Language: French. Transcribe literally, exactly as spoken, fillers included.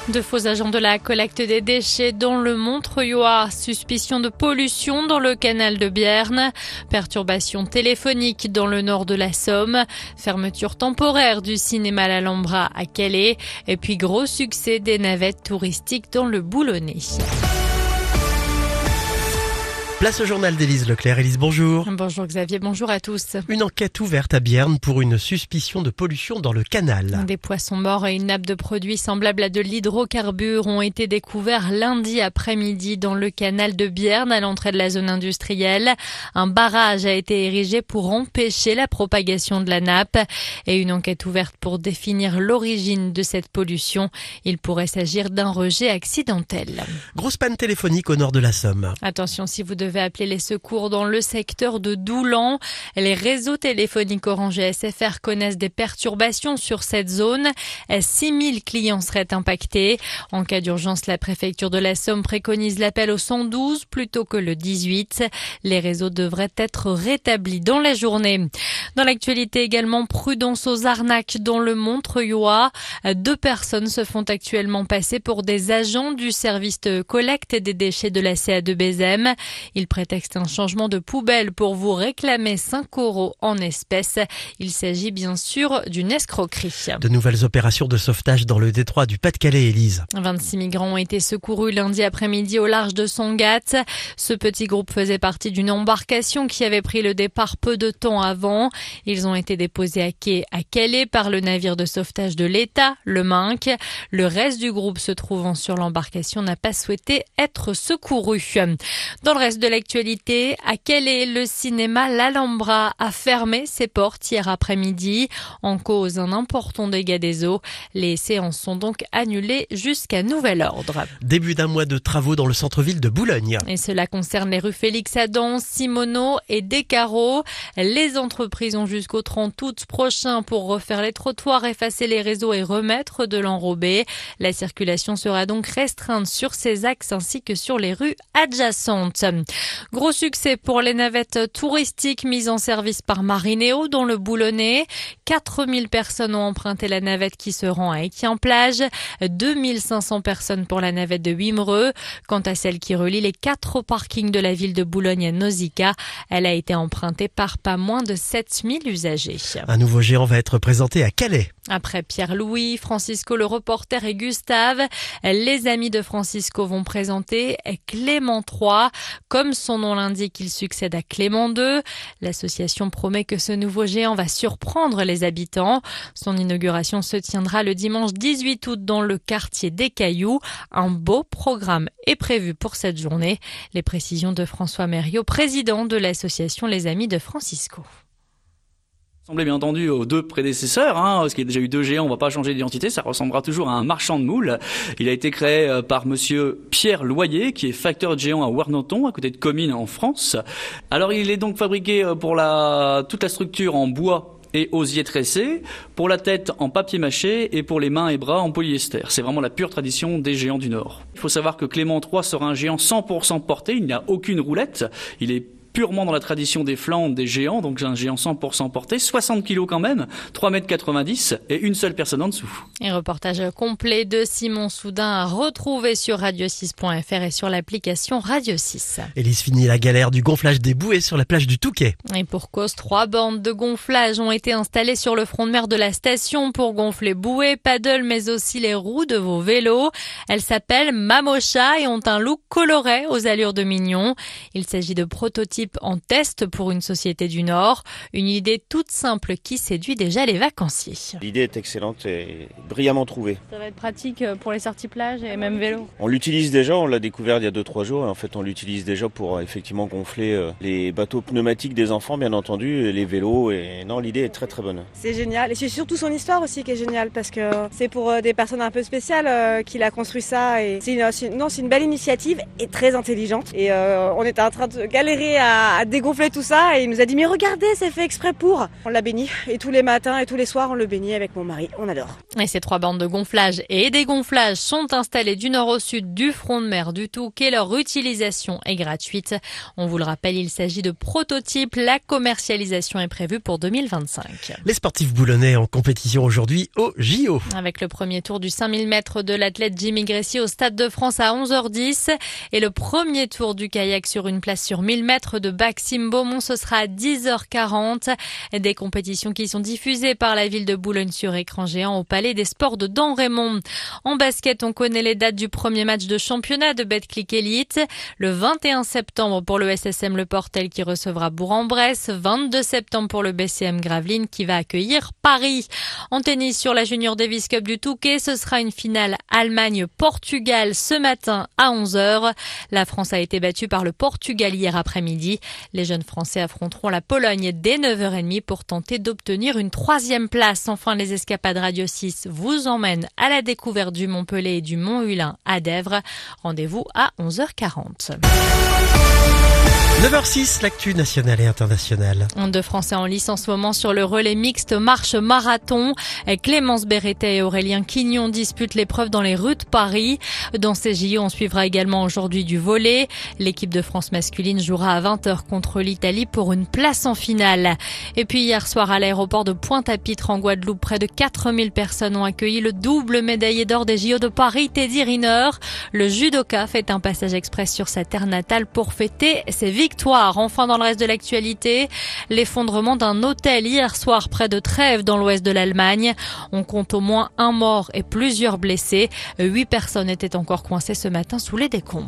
De faux agents de la collecte des déchets dans le Montreuilois. Suspicion de pollution dans le canal de Bierne. Perturbations téléphoniques dans le nord de la Somme. Fermeture temporaire du cinéma l'Alhambra à Calais. Et puis gros succès des navettes touristiques dans le Boulonnais. Place au journal d'Élise Leclerc. Élise, bonjour. Bonjour Xavier, bonjour à tous. Une enquête ouverte à Bierne pour une suspicion de pollution dans le canal. Des poissons morts et une nappe de produits semblables à de l'hydrocarbure ont été découverts lundi après-midi dans le canal de Bierne à l'entrée de la zone industrielle. Un barrage a été érigé pour empêcher la propagation de la nappe et une enquête ouverte pour définir l'origine de cette pollution. Il pourrait s'agir d'un rejet accidentel. Grosse panne téléphonique au nord de la Somme. Attention, si vous devez appeler les secours dans le secteur de Doulan. Les réseaux téléphoniques Orange et S F R connaissent des perturbations sur cette zone. six mille clients seraient impactés. En cas d'urgence, la préfecture de la Somme préconise l'appel au cent douze plutôt que le dix-huit. Les réseaux devraient être rétablis dans la journée. Dans l'actualité également, prudence aux arnaques dans le Montreuilois. Deux personnes se font actuellement passer pour des agents du service de collecte des déchets de la C A deux Bézem. Ils prétextent un changement de poubelle pour vous réclamer cinq euros en espèces. Il s'agit bien sûr d'une escroquerie. De nouvelles opérations de sauvetage dans le détroit du Pas-de-Calais, Élise. vingt-six migrants ont été secourus lundi après-midi au large de Sangatte. Ce petit groupe faisait partie d'une embarcation qui avait pris le départ peu de temps avant. Ils ont été déposés à quai à Calais par le navire de sauvetage de l'État, le Minc. Le reste du groupe se trouvant sur l'embarcation n'a pas souhaité être secouru. Dans le reste de l'actualité, à Calais, le cinéma l'Alhambra a fermé ses portes hier après-midi. En cause, un important dégât des eaux. Les séances sont donc annulées jusqu'à nouvel ordre. Début d'un mois de travaux dans le centre-ville de Boulogne. Et cela concerne les rues Félix-Adam, Simoneau et Descarreaux. Les entreprises ont jusqu'au trente août prochain pour refaire les trottoirs, effacer les réseaux et remettre de l'enrobé. La circulation sera donc restreinte sur ces axes ainsi que sur les rues adjacentes. Gros succès pour les navettes touristiques mises en service par Marinéo dans le Boulonnais. quatre mille personnes ont emprunté la navette qui se rend à Équien-Plage. deux mille cinq cents personnes pour la navette de Wimereux. Quant à celle qui relie les quatre parkings de la ville de Boulogne à Nausicaa, elle a été empruntée par pas moins de sept mille usagers. Un nouveau géant va être présenté à Calais. Après Pierre-Louis, Francisco le reporter et Gustave, les amis de Francisco vont présenter Clément trois. Comme son nom l'indique, il succède à Clément deux. L'association promet que ce nouveau géant va surprendre les habitants. Son inauguration se tiendra le dimanche dix-huit août dans le quartier des Cailloux. Un beau programme est prévu pour cette journée. Les précisions de François Mériot, président de l'association Les Amis de Francisco. Ressemblait bien entendu aux deux prédécesseurs, hein, parce qu'il y a déjà eu deux géants, on va pas changer d'identité, ça ressemblera toujours à un marchand de moules. Il a été créé par monsieur Pierre Loyer, qui est facteur de géant à Warneton, à côté de Comines en France. Alors il est donc fabriqué pour la toute la structure en bois et osier tressé, pour la tête en papier mâché et pour les mains et bras en polyester. C'est vraiment la pure tradition des géants du Nord. Il faut savoir que Clément trois sera un géant cent pour cent porté, il n'a aucune roulette, il est purement dans la tradition des Flandres des géants, donc un géant cent pour cent porté, soixante kilos quand même, trois mètres quatre-vingt-dix et une seule personne en dessous. Et reportage complet de Simon Soudin à retrouver sur radio six point f r et sur l'application Radio six. Élise, finit la galère du gonflage des bouées sur la plage du Touquet. Et pour cause, trois bandes de gonflage ont été installées sur le front de mer de la station pour gonfler bouées, paddles, mais aussi les roues de vos vélos. Elles s'appellent Mamocha et ont un look coloré aux allures de mignons. Il s'agit de prototypes en test pour une société du Nord. Une idée toute simple qui séduit déjà les vacanciers. L'idée est excellente et brillamment trouvée. Ça va être pratique pour les sorties plage et même vélo. On l'utilise déjà, on l'a découvert il y a deux trois jours et en fait on l'utilise déjà pour effectivement gonfler les bateaux pneumatiques des enfants bien entendu, les vélos et non l'idée est très très bonne. C'est génial et c'est surtout son histoire aussi qui est géniale parce que c'est pour des personnes un peu spéciales qu'il a construit ça et c'est une, c'est, non, c'est une belle initiative et très intelligente et euh, on était en train de galérer à à, à dégonfler tout ça et il nous a dit mais regardez, c'est fait exprès pour. On l'a béni et tous les matins et tous les soirs on le bénit avec mon mari, on adore. Et ces trois bandes de gonflage et dégonflage sont installées du nord au sud du front de mer du Touquet. Leur utilisation est gratuite. On vous le rappelle, il s'agit de prototypes. La commercialisation est prévue pour deux mille vingt-cinq. Les sportifs boulonnais en compétition aujourd'hui au J O. Avec le premier tour du cinq mille mètres de l'athlète Jimmy Gressy au Stade de France à onze heures dix et le premier tour du kayak sur une place sur mille mètres de Baxime Beaumont, ce sera à dix heures quarante. Des compétitions qui sont diffusées par la ville de Boulogne sur écran géant au Palais des Sports de Damrémont. En basket, on connaît les dates du premier match de championnat de Betclic Elite. Le vingt et un septembre pour le S S M Le Portel qui recevra Bourg-en-Bresse. vingt-deux septembre pour le B C M Gravelines qui va accueillir Paris. En tennis sur la Junior Davis Cup du Touquet, ce sera une finale Allemagne-Portugal ce matin à onze heures. La France a été battue par le Portugal hier après-midi. Les jeunes Français affronteront la Pologne dès neuf heures trente pour tenter d'obtenir une troisième place. Enfin, les escapades Radio six vous emmènent à la découverte du Montpellier et du Mont-Hulin à Dèvres. Rendez-vous à onze heures quarante. neuf heures six, l'actu nationale et internationale. Deux Français en lice en ce moment sur le relais mixte marche marathon. Clémence Berretet et Aurélien Quignon disputent l'épreuve dans les rues de Paris. Dans ces J O, on suivra également aujourd'hui du volley. L'équipe de France masculine jouera à vingt heures contre l'Italie pour une place en finale. Et puis hier soir à l'aéroport de Pointe-à-Pitre en Guadeloupe, près de quatre mille personnes ont accueilli le double médaillé d'or des J O de Paris, Teddy Riner. Le judoka fait un passage express sur sa terre natale pour fêter ses victoires. Enfin, dans le reste de l'actualité, l'effondrement d'un hôtel hier soir près de Trèves dans l'ouest de l'Allemagne. On compte au moins un mort et plusieurs blessés. Huit personnes étaient encore coincées ce matin sous les décombres.